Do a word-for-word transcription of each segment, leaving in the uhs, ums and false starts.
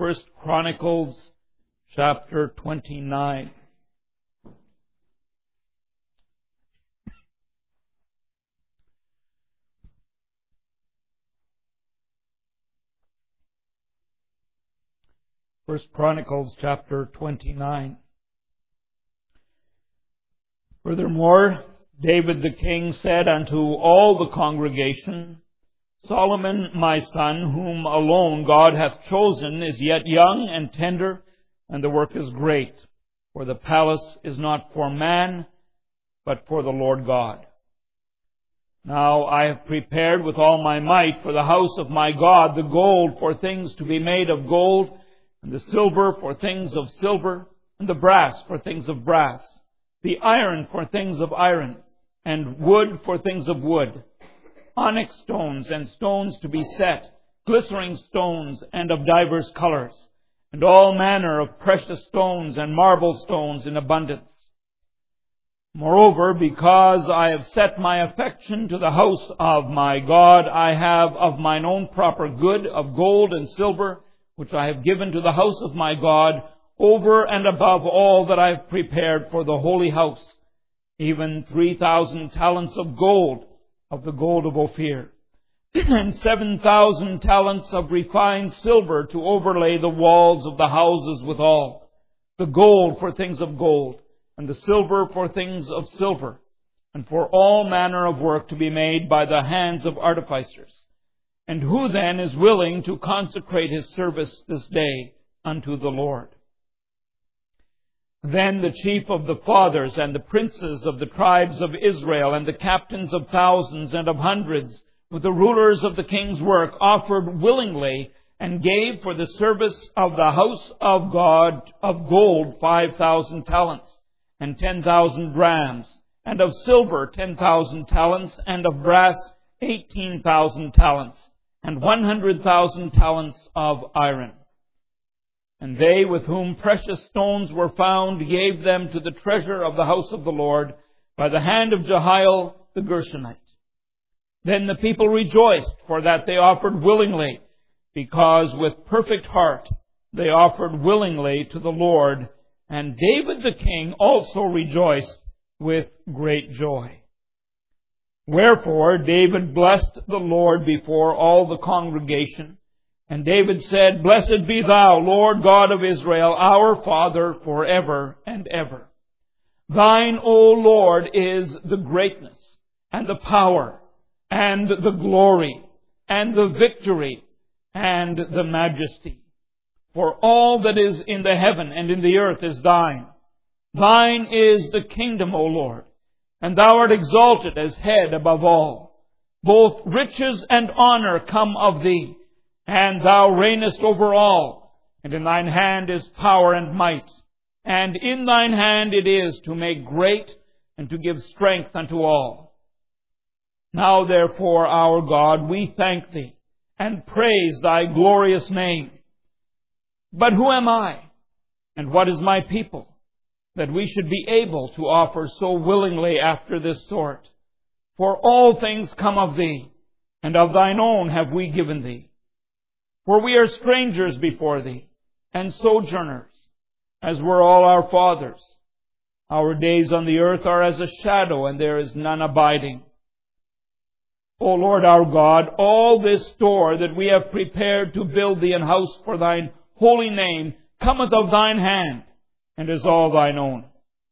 First Chronicles chapter twenty-nine. First Chronicles chapter twenty-nine. Furthermore, David the king said unto all the congregation, Solomon my son, whom alone God hath chosen, is yet young and tender, and the work is great. For the palace is not for man, but for the Lord God. Now I have prepared with all my might for the house of my God the gold for things to be made of gold, and the silver for things of silver, and the brass for things of brass, the iron for things of iron, and wood for things of wood, onyx stones and stones to be set, glistering stones and of divers colors, and all manner of precious stones and marble stones in abundance. Moreover, because I have set my affection to the house of my God, I have of mine own proper good of gold and silver, which I have given to the house of my God, over and above all that I have prepared for the holy house, even three thousand talents of gold, of the gold of Ophir, and seven thousand talents of refined silver to overlay the walls of the houses withal, the gold for things of gold, and the silver for things of silver, and for all manner of work to be made by the hands of artificers. And who then is willing to consecrate his service this day unto the Lord? Then the chief of the fathers and the princes of the tribes of Israel and the captains of thousands and of hundreds, with the rulers of the king's work, offered willingly and gave for the service of the house of God of gold five thousand talents, and ten thousand rams, and of silver ten thousand talents, and of brass eighteen thousand talents, and one hundred thousand talents of iron. And they with whom precious stones were found gave them to the treasure of the house of the Lord by the hand of Jehiel the Gershonite. Then the people rejoiced, for that they offered willingly, because with perfect heart they offered willingly to the Lord. And David the king also rejoiced with great joy. Wherefore David blessed the Lord before all the congregation. And David said, Blessed be thou, Lord God of Israel, our Father, forever and ever. Thine, O Lord, is the greatness, and the power, and the glory, and the victory, and the majesty. For all that is in the heaven and in the earth is thine. Thine is the kingdom, O Lord, and thou art exalted as head above all. Both riches and honor come of thee, and thou reignest over all, and in thine hand is power and might, and in thine hand it is to make great and to give strength unto all. Now therefore, our God, we thank thee, and praise thy glorious name. But who am I, and what is my people, that we should be able to offer so willingly after this sort? For all things come of thee, and of thine own have we given thee. For we are strangers before thee, and sojourners, as were all our fathers. Our days on the earth are as a shadow, and there is none abiding. O Lord our God, all this store that we have prepared to build thee an house for thine holy name cometh of thine hand, and is all thine own.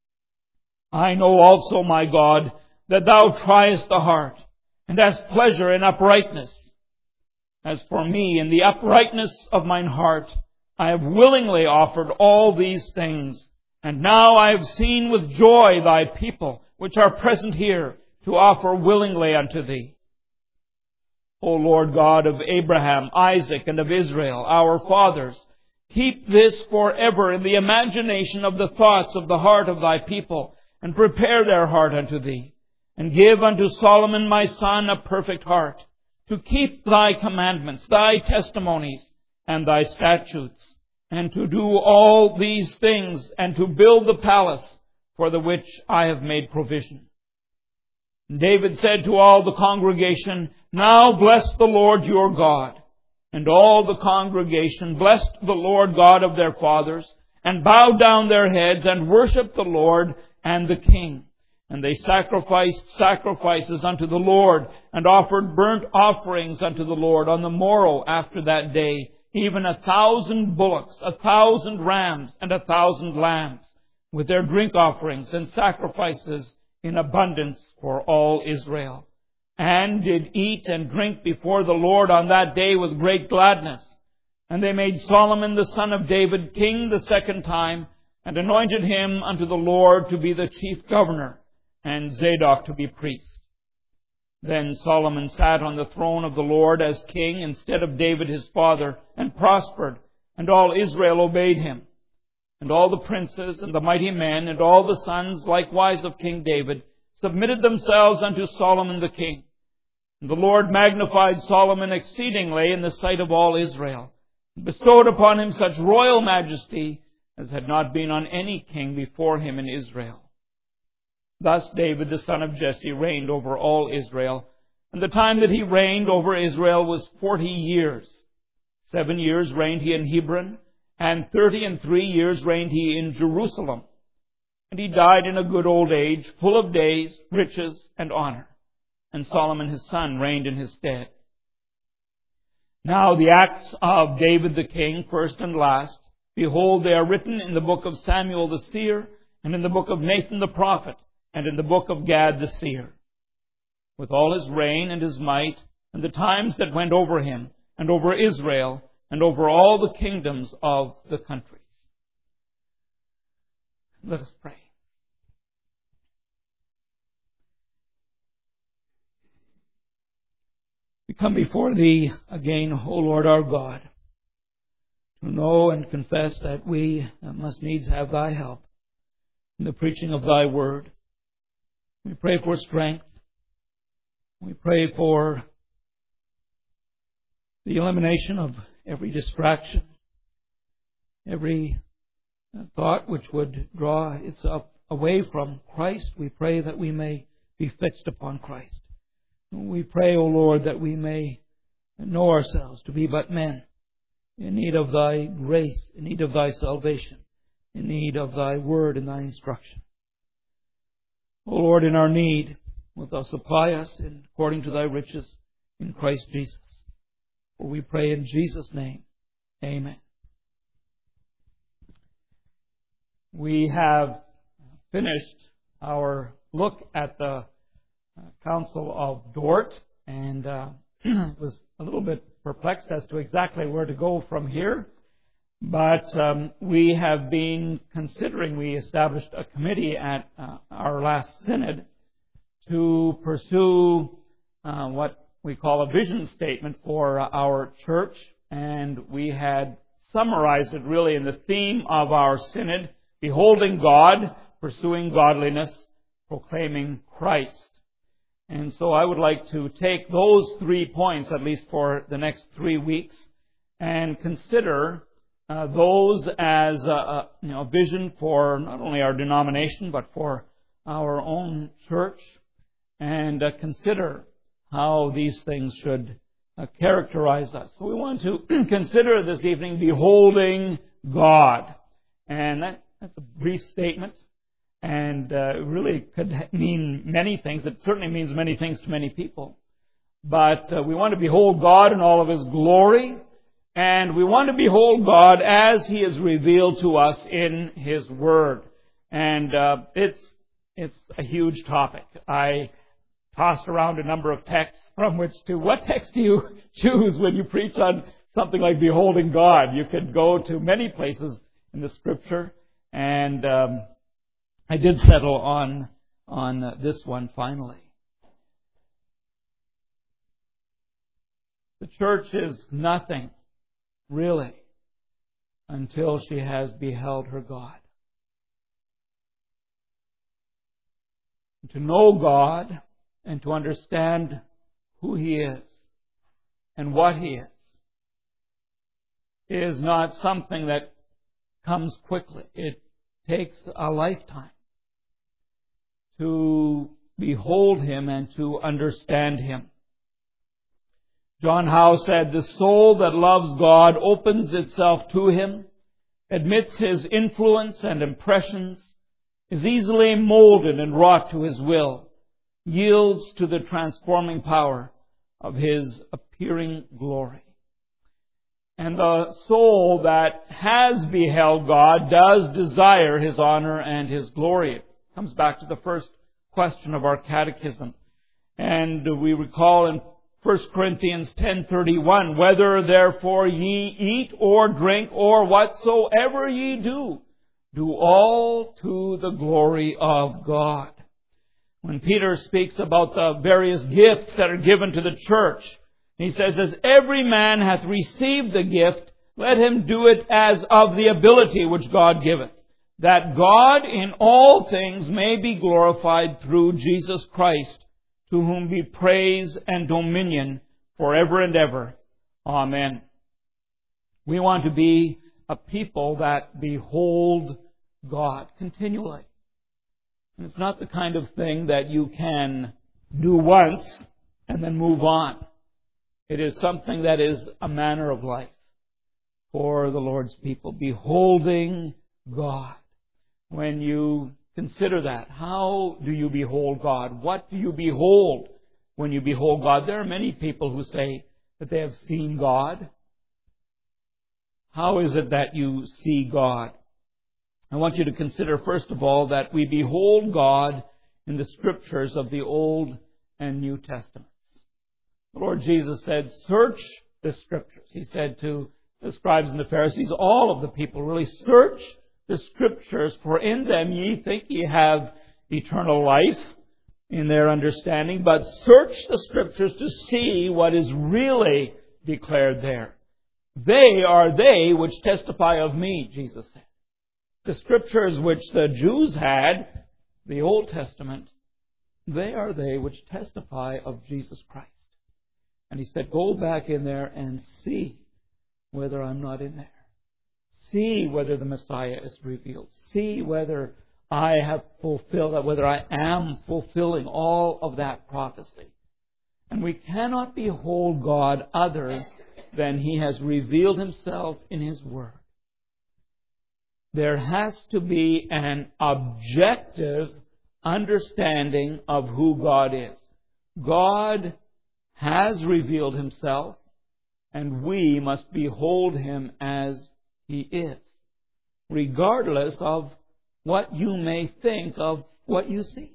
I know also, my God, that thou triest the heart, and hast pleasure in uprightness. As for me, in the uprightness of mine heart, I have willingly offered all these things. And now I have seen with joy thy people, which are present here, to offer willingly unto thee. O Lord God of Abraham, Isaac, and of Israel, our fathers, keep this forever in the imagination of the thoughts of the heart of thy people, and prepare their heart unto thee. And give unto Solomon my son a perfect heart, to keep thy commandments, thy testimonies, and thy statutes, and to do all these things, and to build the palace for the which I have made provision. And David said to all the congregation, Now bless the Lord your God. And all the congregation blessed the Lord God of their fathers, and bowed down their heads, and worshipped the Lord and the King. And they sacrificed sacrifices unto the Lord, and offered burnt offerings unto the Lord on the morrow after that day, even a thousand bullocks, a thousand rams, and a thousand lambs, with their drink offerings and sacrifices in abundance for all Israel. And did eat and drink before the Lord on that day with great gladness. And they made Solomon the son of David king the second time, and anointed him unto the Lord to be the chief governor, and Zadok to be priest. Then Solomon sat on the throne of the Lord as king instead of David his father, and prospered, and all Israel obeyed him. And all the princes and the mighty men, and all the sons likewise of King David, submitted themselves unto Solomon the king. And the Lord magnified Solomon exceedingly in the sight of all Israel, and bestowed upon him such royal majesty as had not been on any king before him in Israel. Thus David the son of Jesse reigned over all Israel, and the time that he reigned over Israel was forty years. Seven years reigned he in Hebron, and thirty and three years reigned he in Jerusalem. And he died in a good old age, full of days, riches, and honor. And Solomon his son reigned in his stead. Now the acts of David the king, first and last, behold, they are written in the book of Samuel the seer, and in the book of Nathan the prophet, and in the book of Gad the seer, with all his reign and his might, and the times that went over him, and over Israel, and over all the kingdoms of the countries. Let us pray. We come before Thee again, O Lord our God, to know and confess that we must needs have Thy help in the preaching of Thy word. We pray for strength. We pray for the elimination of every distraction, every thought which would draw itself away from Christ. We pray that we may be fixed upon Christ. We pray, O Lord, that we may know ourselves to be but men in need of Thy grace, in need of Thy salvation, in need of Thy word and Thy instruction. O Lord, in our need, wilt Thou supply us in, according to Thy riches in Christ Jesus. For we pray in Jesus' name. Amen. We have finished our look at the Council of Dort, and uh, was a little bit perplexed as to exactly where to go from here. But um, we have been considering, we established a committee at uh, our last synod to pursue uh, what we call a vision statement for uh, our church. And we had summarized it really in the theme of our synod: beholding God, pursuing godliness, proclaiming Christ. And so I would like to take those three points, at least for the next three weeks, and consider uh, those as a, a you know, vision for not only our denomination, but for our own church, and uh, consider how these things should uh, characterize us. So we want to consider this evening beholding God. And that, that's a brief statement. And uh, it really could mean many things. It certainly means many things to many people. But uh, we want to behold God in all of His glory. And we want to behold God as He is revealed to us in His Word. And uh, it's it's a huge topic. I tossed around a number of texts from which to, what text do you choose when you preach on something like beholding God? You could go to many places in the Scripture. And Um, I did settle on on this one finally. The church is nothing, really, until she has beheld her God. To know God and to understand who He is and what He is is not something that comes quickly. It takes a lifetime to behold Him and to understand Him. John Howe said, "The soul that loves God opens itself to Him, admits His influence and impressions, is easily molded and wrought to His will, yields to the transforming power of His appearing glory." And the soul that has beheld God does desire His honor and His glory. It comes back to the first question of our catechism. And we recall in First Corinthians ten thirty-one, "Whether therefore ye eat or drink or whatsoever ye do, do all to the glory of God." When Peter speaks about the various gifts that are given to the church, he says, "As every man hath received the gift, let him do it as of the ability which God giveth, that God in all things may be glorified through Jesus Christ, to whom be praise and dominion forever and ever. Amen." We want to be a people that behold God continually. And it's not the kind of thing that you can do once and then move on. It is something that is a manner of life for the Lord's people, beholding God. When you consider that, how do you behold God? What do you behold when you behold God? There are many people who say that they have seen God. How is it that you see God? I want you to consider, first of all, that we behold God in the Scriptures of the Old and New Testaments. The Lord Jesus said, "Search the Scriptures." He said to the scribes and the Pharisees, all of the people really, "Search the Scriptures, for in them ye think ye have eternal life," in their understanding, "but search the Scriptures to see what is really declared there. They are they which testify of me," Jesus said. The Scriptures which the Jews had, the Old Testament, they are they which testify of Jesus Christ. And He said, "Go back in there and see whether I'm not in there. See whether the Messiah is revealed. See whether I have fulfilled, whether I am fulfilling all of that prophecy." And we cannot behold God other than He has revealed Himself in His Word. There has to be an objective understanding of who God is. God has revealed Himself, and we must behold Him as He is, regardless of what you may think of what you see.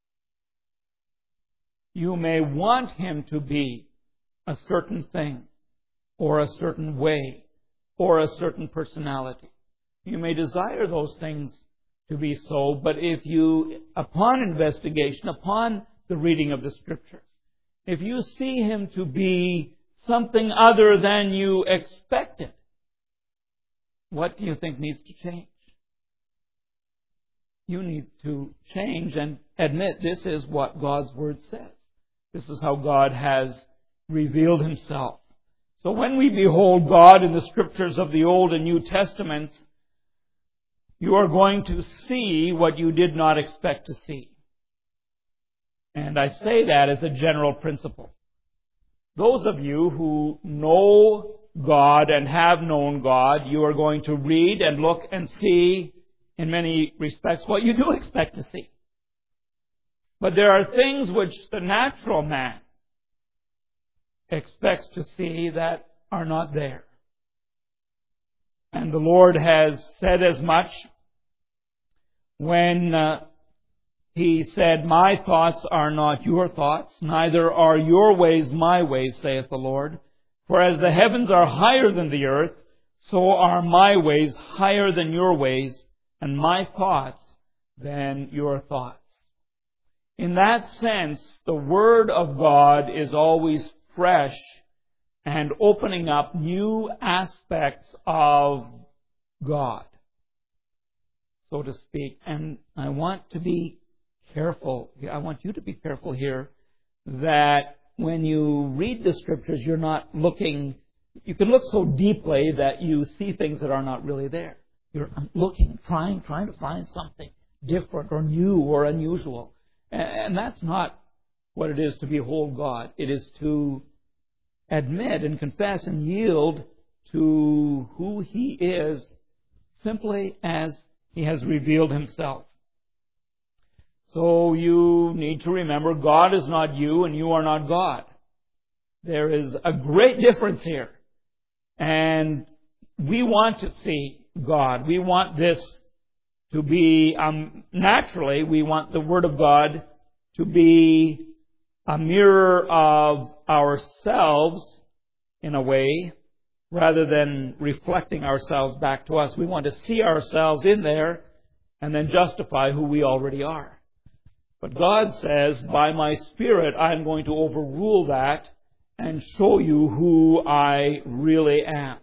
You may want Him to be a certain thing, or a certain way, or a certain personality. You may desire those things to be so, but if you, upon investigation, upon the reading of the Scriptures, if you see Him to be something other than you expected, what do you think needs to change? You need to change and admit this is what God's Word says. This is how God has revealed Himself. So when we behold God in the Scriptures of the Old and New Testaments, you are going to see what you did not expect to see. And I say that as a general principle. Those of you who know God and have known God, you are going to read and look and see, in many respects, what you do expect to see. But there are things which the natural man expects to see that are not there. And the Lord has said as much when uh, He said, "My thoughts are not your thoughts, neither are your ways my ways, saith the Lord. For as the heavens are higher than the earth, so are my ways higher than your ways, and my thoughts than your thoughts." In that sense, the Word of God is always fresh and opening up new aspects of God, so to speak. And I want to be careful. I want you to be careful here that when you read the Scriptures, you're not looking, you can look so deeply that you see things that are not really there. You're looking, trying, trying to find something different or new or unusual. And that's not what it is to behold God. It is to admit and confess and yield to who He is simply as He has revealed Himself. So you need to remember, God is not you and you are not God. There is a great difference here. And we want to see God. We want this to be, um, naturally, we want the Word of God to be a mirror of ourselves in a way, rather than reflecting ourselves back to us. We want to see ourselves in there and then justify who we already are. But God says, by my Spirit, I'm going to overrule that and show you who I really am.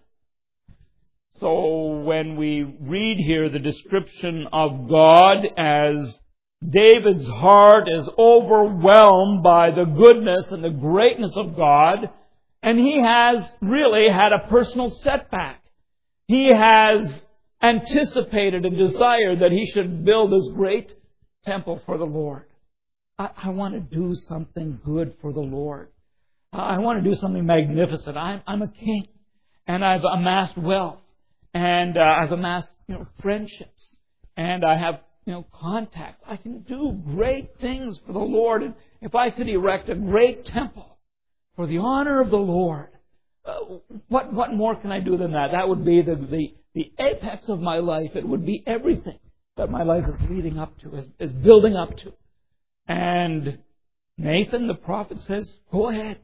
So when we read here the description of God as David's heart is overwhelmed by the goodness and the greatness of God, and he has really had a personal setback. He has anticipated and desired that he should build this great temple for the Lord. I, I want to do something good for the Lord. I want to do something magnificent. I'm, I'm a king, and I've amassed wealth, and uh, I've amassed, you know, friendships, and I have, you know, contacts. I can do great things for the Lord. And if I could erect a great temple for the honor of the Lord, uh, what what more can I do than that? That would be the, the the apex of my life. It would be everything that my life is leading up to, is, is building up to. And Nathan, the prophet, says, go ahead.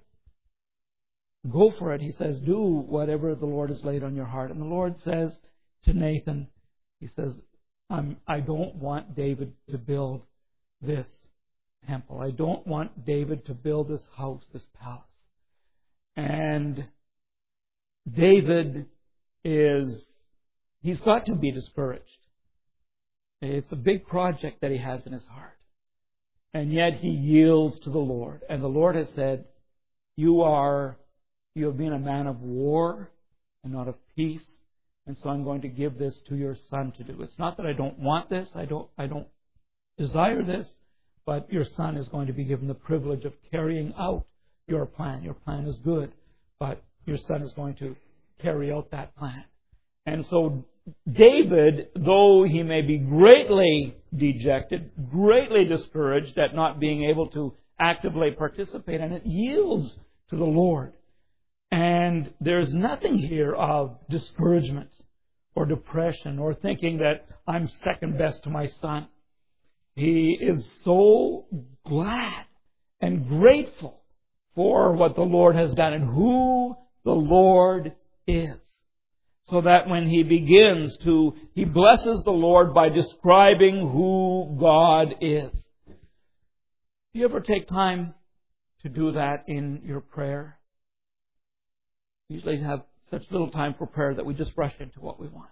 Go for it. He says, do whatever the Lord has laid on your heart. And the Lord says to Nathan, He says, I'm, I don't want David to build this temple. I don't want David to build this house, this palace. And David is, he's got to be discouraged. It's a big project that he has in his heart. And yet he yields to the Lord. And the Lord has said, you are, you have been a man of war and not of peace. And so I'm going to give this to your son to do. It's not that I don't want this, I don't, I don't desire this, but your son is going to be given the privilege of carrying out your plan. Your plan is good, but your son is going to carry out that plan. And so David, though he may be greatly dejected, greatly discouraged at not being able to actively participate in it, yields to the Lord. And there's nothing here of discouragement or depression or thinking that I'm second best to my son. He is so glad and grateful for what the Lord has done and who the Lord is. So that when he begins to, he blesses the Lord by describing who God is. Do you ever take time to do that in your prayer? We usually have such little time for prayer that we just rush into what we want.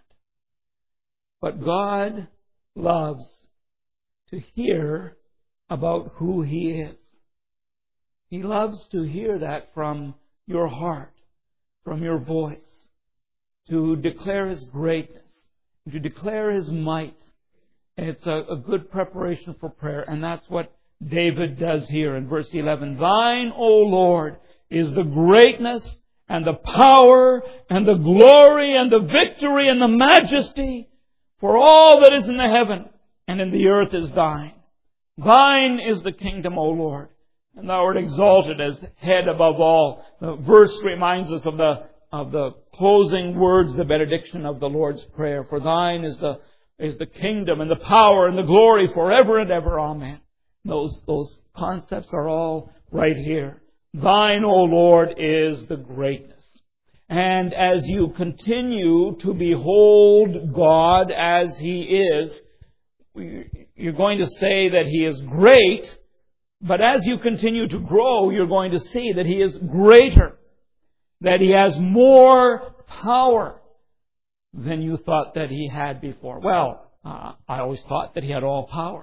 But God loves to hear about who He is. He loves to hear that from your heart, from your voice, to declare His greatness, to declare His might. And it's a, a good preparation for prayer, and that's what David does here in verse eleven. Thine, O Lord, is the greatness and the power and the glory and the victory and the majesty, for all that is in the heaven and in the earth is Thine. Thine is the kingdom, O Lord, and Thou art exalted as head above all. The verse reminds us of the of the closing words, the benediction of the Lord's Prayer. For Thine is the is the kingdom and the power and the glory forever and ever. Amen. Those those concepts are all right here. Thine, O Lord, is the greatness. And as you continue to behold God as He is, you're going to say that He is great, but as you continue to grow, you're going to see that He is greater, that He has more power than you thought that He had before. Well, uh, I always thought that He had all power.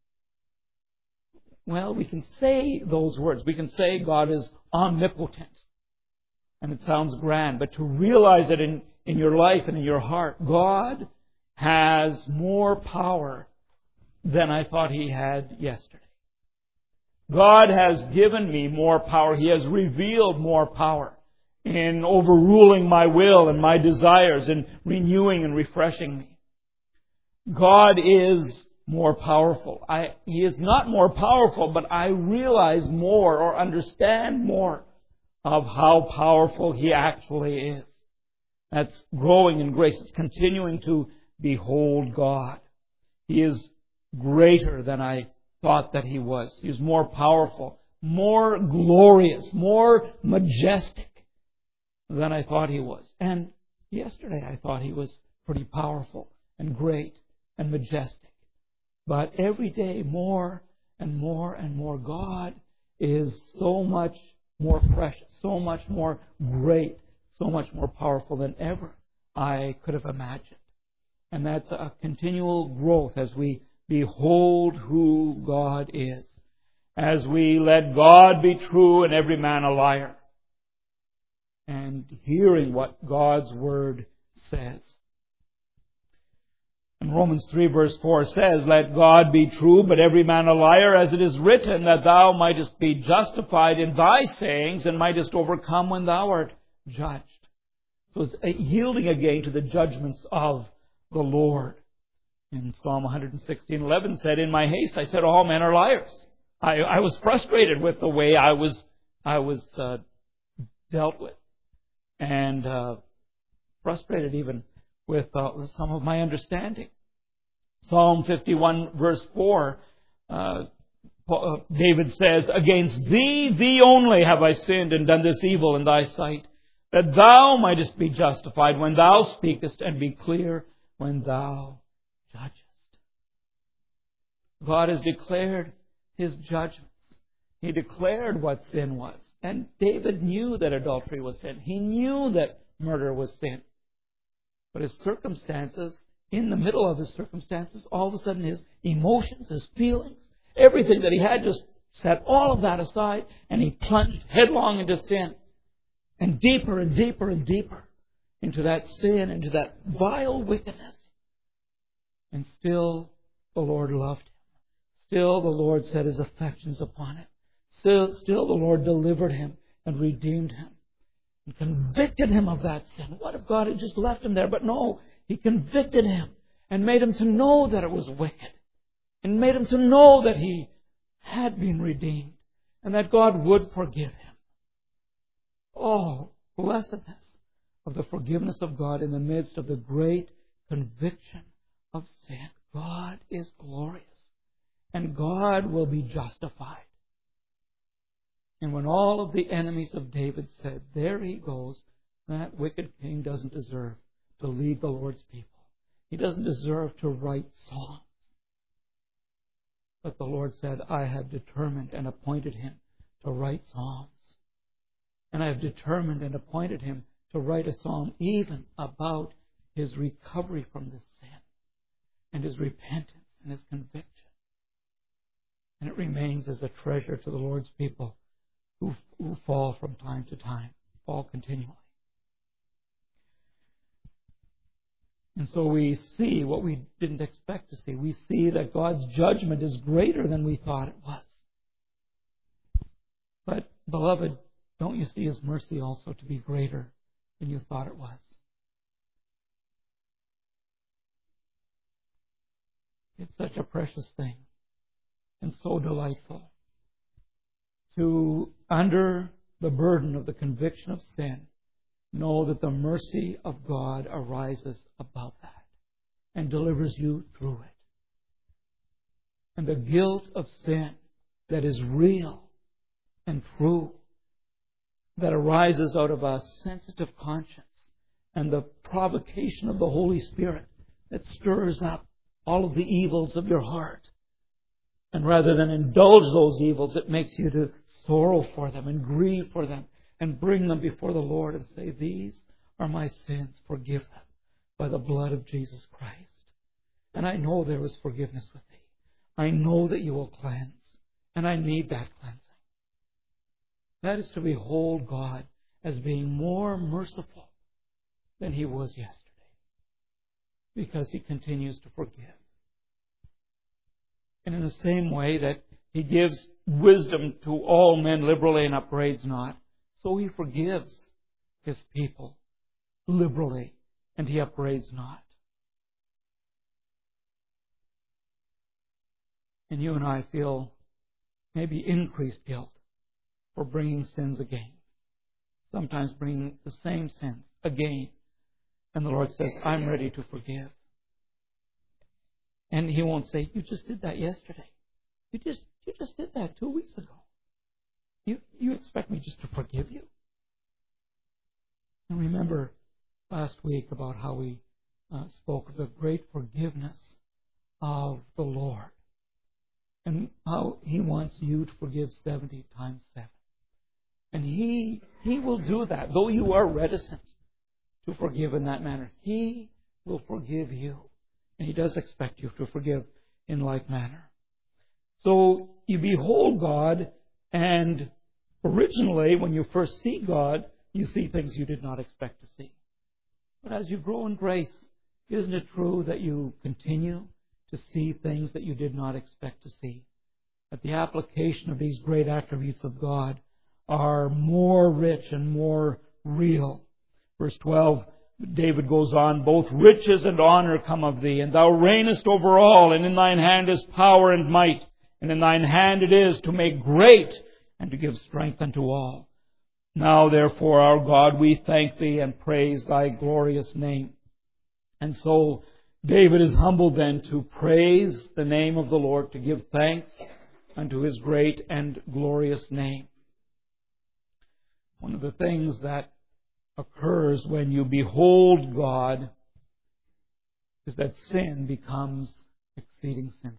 Well, we can say those words. We can say God is omnipotent. And it sounds grand. But to realize it in, in your life and in your heart, God has more power than I thought He had yesterday. God has given me more power. He has revealed more power. in overruling my will and my desires, in renewing and refreshing me. God is more powerful. I, He is not more powerful, but I realize more or understand more of how powerful He actually is. That's growing in grace. It's continuing to behold God. He is greater than I thought that He was. He is more powerful, more glorious, more majestic than I thought He was. And yesterday I thought He was pretty powerful and great and majestic. But every day more and more and more, God is so much more precious, so much more great, so much more powerful than ever I could have imagined. And that's a continual growth as we behold who God is, as we let God be true and every man a liar, and hearing what God's Word says. And Romans three verse four says, "Let God be true, but every man a liar, as it is written, that thou mightest be justified in thy sayings, and mightest overcome when thou art judged." So it's yielding again to the judgments of the Lord. In Psalm one sixteen eleven said, "In my haste I said, all men are liars." I, I was frustrated with the way I was I was uh, dealt with, and uh, frustrated even with uh, some of my understanding. Psalm fifty-one verse four, uh, David says, "Against thee, thee only have I sinned and done this evil in thy sight, that thou mightest be justified when thou speakest, and be clear when thou judgest." God has declared His judgments. He declared what sin was. And David knew that adultery was sin. He knew that murder was sin. But his circumstances, in the middle of his circumstances, all of a sudden his emotions, his feelings, everything that he had, just set all of that aside, and he plunged headlong into sin. And deeper and deeper and deeper into that sin, into that vile wickedness. And still the Lord loved him. Still the Lord set His affections upon him. Still, still the Lord delivered him and redeemed him. And convicted him of that sin. What if God had just left him there? But no, He convicted him and made him to know that it was wicked. And made him to know that he had been redeemed. And that God would forgive him. Oh, blessedness of the forgiveness of God in the midst of the great conviction of sin. God is glorious. And God will be justified. And when all of the enemies of David said, "There he goes, that wicked king doesn't deserve to lead the Lord's people. He doesn't deserve to write songs." But the Lord said, "I have determined and appointed him to write psalms. And I have determined and appointed him to write a psalm even about his recovery from this sin and his repentance and his conviction." And it remains as a treasure to the Lord's people who, who fall from time to time, fall continually. And so we see what we didn't expect to see. We see that God's judgment is greater than we thought it was. But, beloved, don't you see His mercy also to be greater than you thought it was? It's such a precious thing and so delightful to, under the burden of the conviction of sin, know that the mercy of God arises above that and delivers you through it. And the guilt of sin that is real and true, that arises out of a sensitive conscience and the provocation of the Holy Spirit that stirs up all of the evils of your heart. And rather than indulge those evils, it makes you to sorrow for them and grieve for them and bring them before the Lord and say, "These are my sins. Forgive them by the blood of Jesus Christ. And I know there is forgiveness with Thee. I know that You will cleanse. And I need that cleansing." That is to behold God as being more merciful than He was yesterday, because He continues to forgive. And in the same way that He gives wisdom to all men liberally and upbraids not, so He forgives His people liberally, and He upbraids not. And you and I feel maybe increased guilt for bringing sins again. Sometimes bringing the same sins again. And the Lord says, I'm ready to forgive. And He won't say, you just did that yesterday. You just you just did that two weeks ago. You you expect me just to forgive you? And remember last week about how we uh, spoke of the great forgiveness of the Lord. And how He wants you to forgive seventy times seven. And He He will do that. Though you are reticent to forgive in that manner, He will forgive you. And He does expect you to forgive in like manner. So you behold God, and originally when you first see God, you see things you did not expect to see. But as you grow in grace, isn't it true that you continue to see things that you did not expect to see? That the application of these great attributes of God are more rich and more real. Verse twelve, David goes on, both riches and honor come of Thee, and Thou reignest over all, and in Thine hand is power and might, and in Thine hand it is to make great and to give strength unto all. Now therefore, our God, we thank Thee and praise Thy glorious name. And so David is humbled then to praise the name of the Lord, to give thanks unto His great and glorious name. One of the things that occurs when you behold God is that sin becomes exceeding sinful.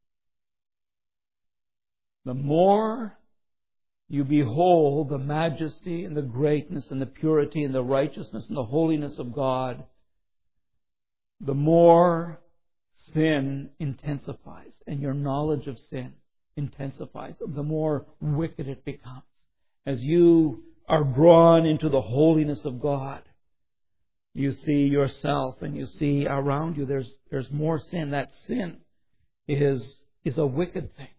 The more you behold the majesty and the greatness and the purity and the righteousness and the holiness of God, the more sin intensifies, and your knowledge of sin intensifies, the more wicked it becomes. As you are drawn into the holiness of God, you see yourself and you see around you there's there's more sin. That sin is is a wicked thing.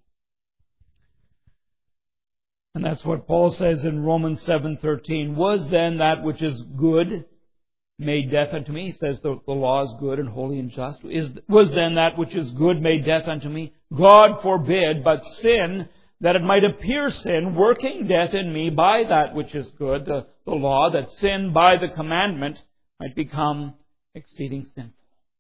And that's what Paul says in Romans seven thirteen. Was then that which is good made death unto me? He says the, the law is good and holy and just. Is, was then that which is good made death unto me? God forbid, but sin, that it might appear sin, working death in me by that which is good, the, the law, that sin by the commandment might become exceeding sinful.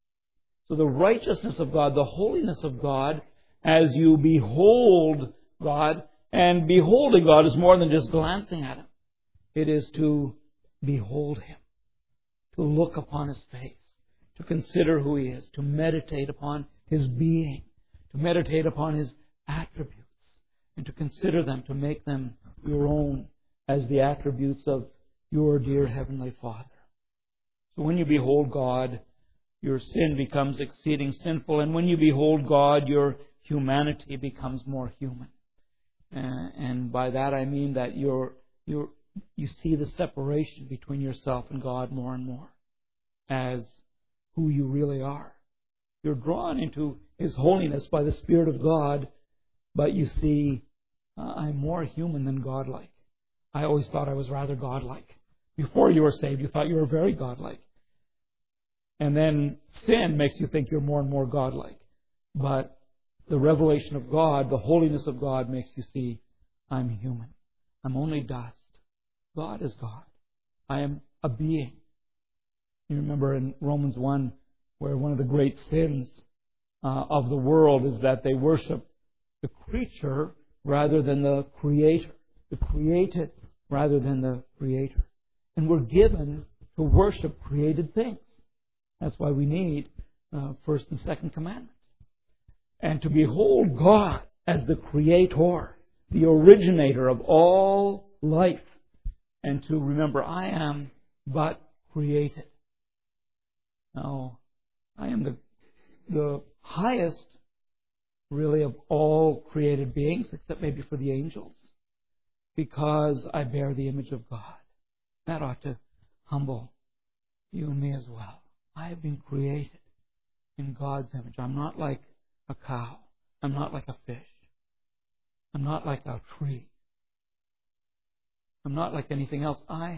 So the righteousness of God, the holiness of God, as you behold God, and beholding God is more than just glancing at Him. It is to behold Him, to look upon His face, to consider who He is, to meditate upon His being, to meditate upon His attributes, and to consider them, to make them your own as the attributes of your dear Heavenly Father. So when you behold God, your sin becomes exceeding sinful, and when you behold God, your humanity becomes more human. Uh, and by that I mean that you're, you're, you see the separation between yourself and God more and more as who you really are. You're drawn into His holiness by the Spirit of God, but you see, uh, I'm more human than godlike. I always thought I was rather godlike. Before you were saved, you thought you were very godlike. And then sin makes you think you're more and more godlike. But the revelation of God, the holiness of God, makes you see, I'm human. I'm only dust. God is God. I am a being. You remember in Romans one, where one of the great sins uh, of the world is that they worship the creature rather than the Creator. The created rather than the Creator. And we're given to worship created things. That's why we need uh, first and second commandments. And to behold God as the Creator, the originator of all life. And to remember, I am but created. Now, I am the, the highest, really, of all created beings, except maybe for the angels, because I bear the image of God. That ought to humble you and me as well. I have been created in God's image. I'm not like a cow. I'm not like a fish. I'm not like a tree. I'm not like anything else. I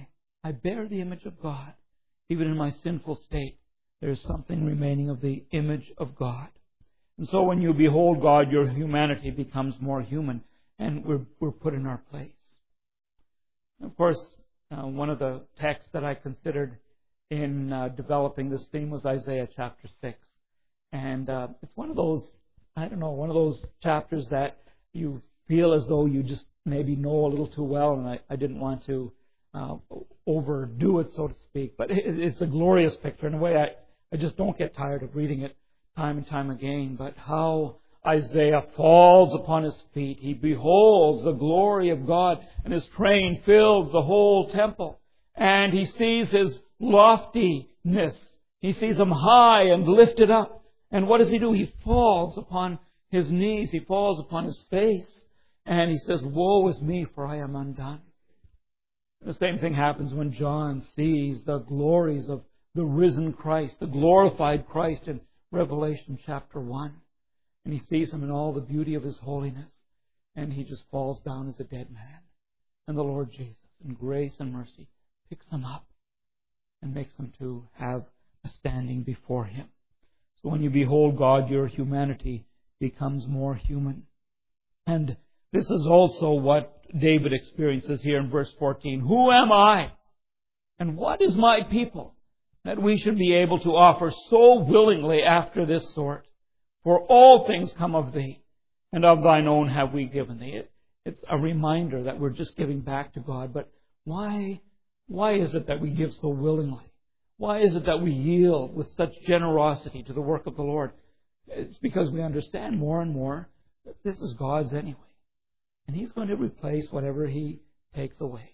I bear the image of God. Even in my sinful state, there is something remaining of the image of God. And so when you behold God, your humanity becomes more human, and we're, we're put in our place. Of course, uh, one of the texts that I considered in uh, developing this theme was Isaiah chapter six. And uh, it's one of those, I don't know, one of those chapters that you feel as though you just maybe know a little too well, and I, I didn't want to uh, overdo it, so to speak. But it, it's a glorious picture. In a way, I, I just don't get tired of reading it time and time again. But how Isaiah falls upon his feet. He beholds the glory of God, and his train fills the whole temple. And he sees His loftiness. He sees Him high and lifted up. And what does he do? He falls upon his knees. He falls upon his face. And he says, "Woe is me, for I am undone." The same thing happens when John sees the glories of the risen Christ, the glorified Christ in Revelation chapter one. And he sees Him in all the beauty of His holiness. And he just falls down as a dead man. And the Lord Jesus, in grace and mercy, picks him up and makes him to have a standing before Him. So when you behold God, your humanity becomes more human. And this is also what David experiences here in verse fourteen. "Who am I? And what is my people, that we should be able to offer so willingly after this sort? For all things come of Thee, and of Thine own have we given Thee." It, it's a reminder that we're just giving back to God. But why, why is it that we give so willingly? Why is it that we yield with such generosity to the work of the Lord? It's because we understand more and more that this is God's anyway. And He's going to replace whatever He takes away.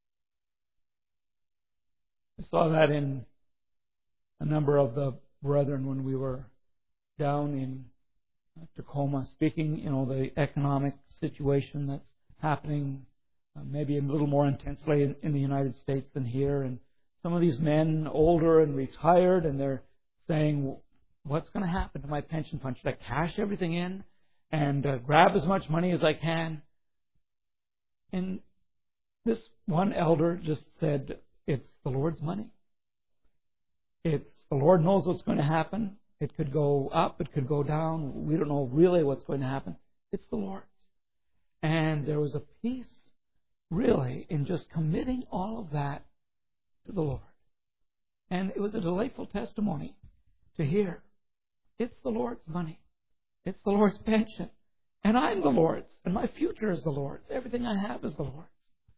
I saw that in a number of the brethren when we were down in Tacoma, speaking, you know, the economic situation that's happening uh, maybe a little more intensely in, in the United States than here. And some of these men, older and retired, and they're saying, "What's going to happen to my pension fund? Should I cash everything in and uh, grab as much money as I can?" And this one elder just said, "It's the Lord's money. It's the Lord knows what's going to happen. It could go up, it could go down. We don't know really what's going to happen. It's the Lord's." And there was a peace, really, in just committing all of that to the Lord. And it was a delightful testimony to hear. It's the Lord's money. It's the Lord's pension. And I'm the Lord's. And my future is the Lord's. Everything I have is the Lord's.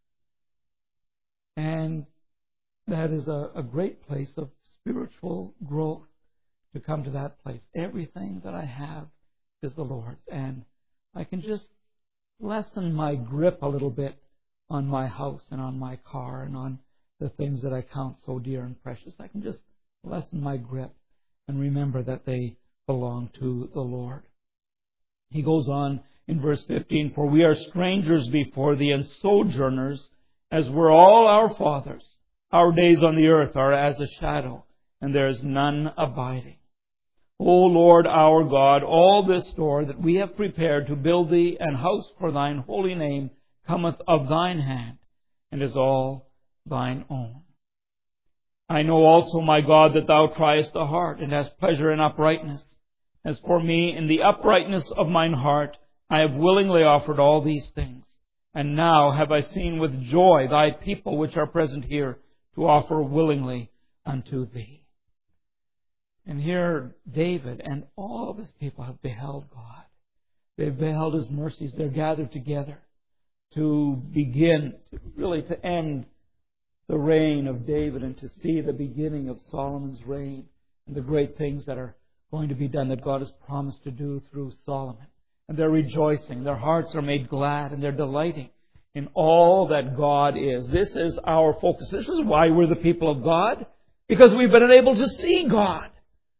And that is a, a great place of spiritual growth, to come to that place. Everything that I have is the Lord's. And I can just lessen my grip a little bit on my house and on my car and on the things that I count so dear and precious. I can just lessen my grip and remember that they belong to the Lord. He goes on in verse fifteen, "For we are strangers before Thee and sojourners, as were all our fathers. Our days on the earth are as a shadow, and there is none abiding. O Lord our God, all this store that we have prepared to build Thee an house for Thine holy name cometh of Thine hand, and is all Thine own. I know also, my God, that Thou triest the heart, and hast pleasure in uprightness. As for me, in the uprightness of mine heart, I have willingly offered all these things. And now have I seen with joy Thy people which are present here, to offer willingly unto Thee." And here David and all of his people have beheld God. They've beheld His mercies. They're gathered together to begin, to really to end the reign of David and to see the beginning of Solomon's reign and the great things that are going to be done that God has promised to do through Solomon. And they're rejoicing. Their hearts are made glad, and they're delighting in all that God is. This is our focus. This is why we're the people of God, because we've been able to see God.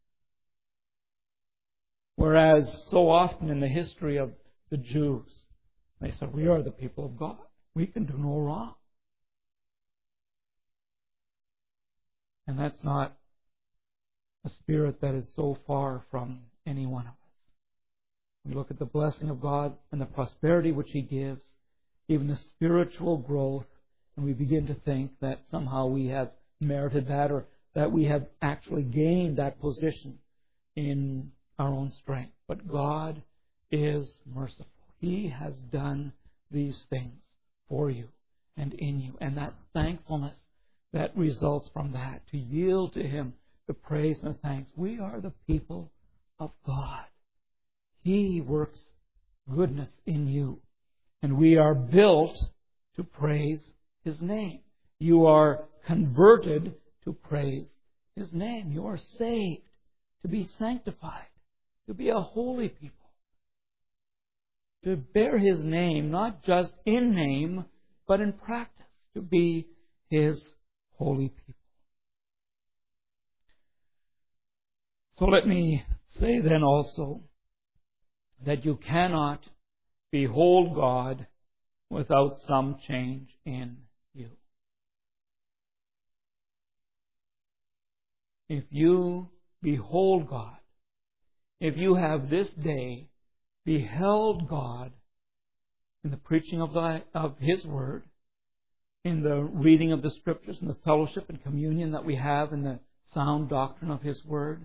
Whereas so often in the history of the Jews, they said, "We are the people of God. We can do no wrong." And that's not a spirit that is so far from any one of us. We look at the blessing of God and the prosperity which He gives, even the spiritual growth And we begin to think that somehow we have merited that, or that we have actually gained that position in our own strength. But God is merciful. He has done these things for you and in you. And that thankfulness that results from that, to yield to Him the praise and the thanks. We are the people of God. He works goodness in you. And we are built to praise His name. You are converted to praise His name. You are saved to be sanctified, to be a holy people, to bear His name, not just in name, but in practice, to be His holy people. So let me say then also that you cannot behold God without some change in you. If you behold God, if you have this day beheld God in the preaching of, the, of His Word, in the reading of the Scriptures, in the fellowship and communion that we have, in the sound doctrine of His Word,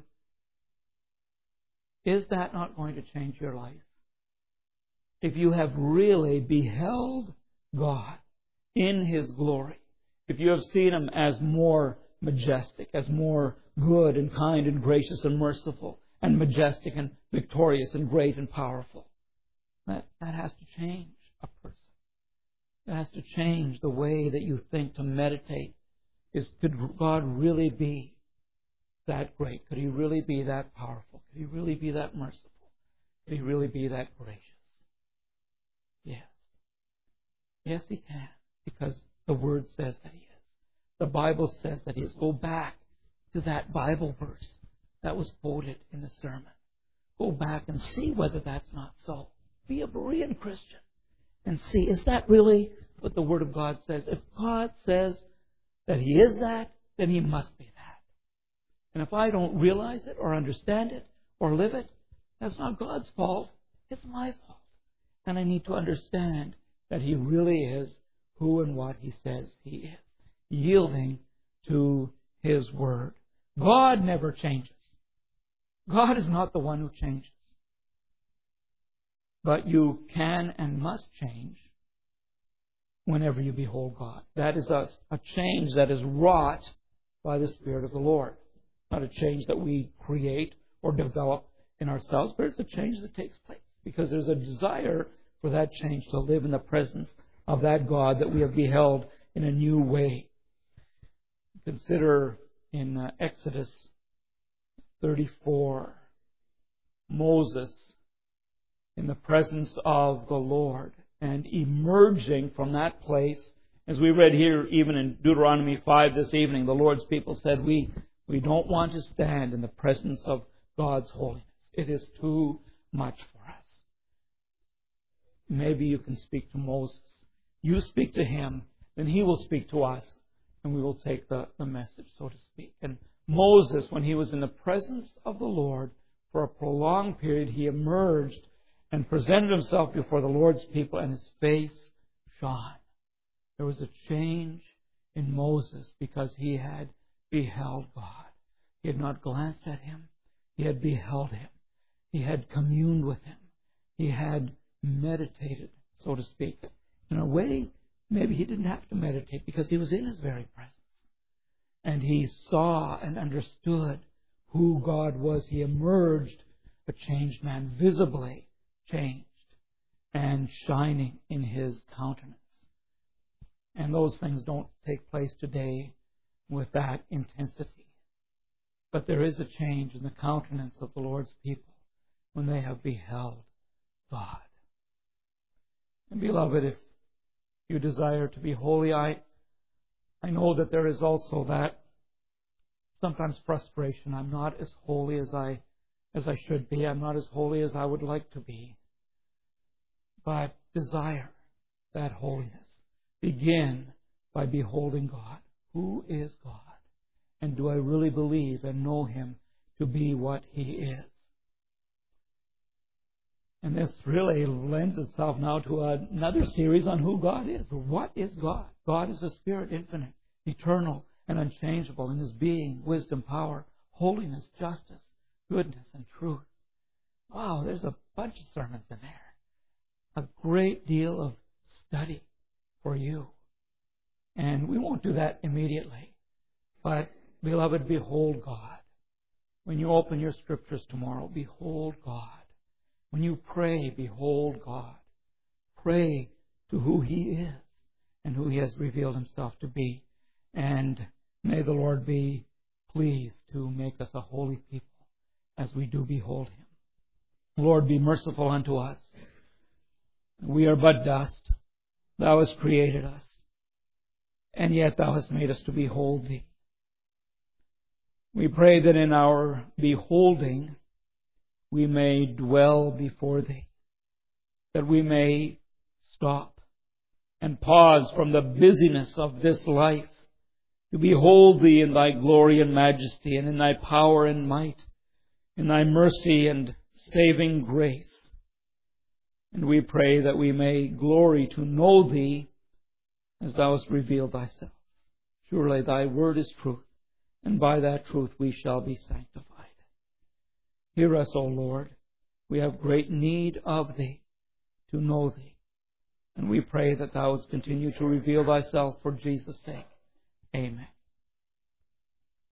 is that not going to change your life? If you have really beheld God in His glory, if you have seen Him as more majestic, as more good and kind and gracious and merciful and majestic and victorious and great and powerful, that, that has to change a person. It has to change the way that you think, to meditate. Is, could God really be that great? Could He really be that powerful? Could He really be that merciful? Could He really be that gracious? Yes. Yes, He can, because the Word says that He is. The Bible says that He is. Go back to that Bible verse that was quoted in the sermon. Go back and see whether that's not so. Be a Berean Christian and see, is that really what the Word of God says? If God says that He is that, then He must be that. And if I don't realize it or understand it or live it, that's not God's fault. It's my fault. And I need to understand that He really is who and what He says He is, yielding to His Word. God never changes. God is not the one who changes. But you can and must change whenever you behold God. That is a, a change that is wrought by the Spirit of the Lord. Not a change that we create or develop in ourselves, but it's a change that takes place because there's a desire for that change to live in the presence of that God that we have beheld in a new way. Consider in uh, Exodus thirty-four, Moses in the presence of the Lord and emerging from that place. As we read here, even in Deuteronomy five this evening, the Lord's people said, we, we don't want to stand in the presence of God's holiness. It is too much for us. Maybe you can speak to Moses. You speak to him, then he will speak to us, and we will take the, the message, so to speak. And Moses, when he was in the presence of the Lord for a prolonged period, he emerged and presented himself before the Lord's people, and his face shone. There was a change in Moses because he had beheld God. He had not glanced at Him. He had beheld Him. He had communed with Him. He had meditated, so to speak. In a way, maybe he didn't have to meditate because he was in His very presence. And he saw and understood who God was. He emerged a changed man, visibly changed and shining in his countenance. And those things don't take place today with that intensity. But there is a change in the countenance of the Lord's people when they have beheld God. And beloved, if you desire to be holy, I, I know that there is also that sometimes frustration. I'm not as holy as I as I should be. I'm not as holy as I would like to be. But desire that holiness. Begin by beholding God. Who is God? And do I really believe and know Him to be what He is? And this really lends itself now to another series on who God is. What is God? God is a spirit, infinite, eternal, and unchangeable in His being, wisdom, power, holiness, justice, goodness, and truth. Wow, there's a bunch of sermons in there. A great deal of study for you. And we won't do that immediately. But, beloved, behold God. When you open your scriptures tomorrow, behold God. When you pray, behold God. Pray to who He is and who He has revealed Himself to be. And may the Lord be pleased to make us a holy people as we do behold Him. Lord, be merciful unto us. We are but dust. Thou hast created us, and yet Thou hast made us to behold Thee. We pray that in our beholding we may dwell before Thee, that we may stop and pause from the busyness of this life to behold Thee in Thy glory and majesty, and in Thy power and might, in Thy mercy and saving grace. And we pray that we may glory to know Thee as Thou hast revealed Thyself. Surely Thy word is truth, and by that truth we shall be sanctified. Hear us, O Lord. We have great need of Thee, to know Thee. And we pray that Thou wouldst continue to reveal Thyself for Jesus' sake. Amen.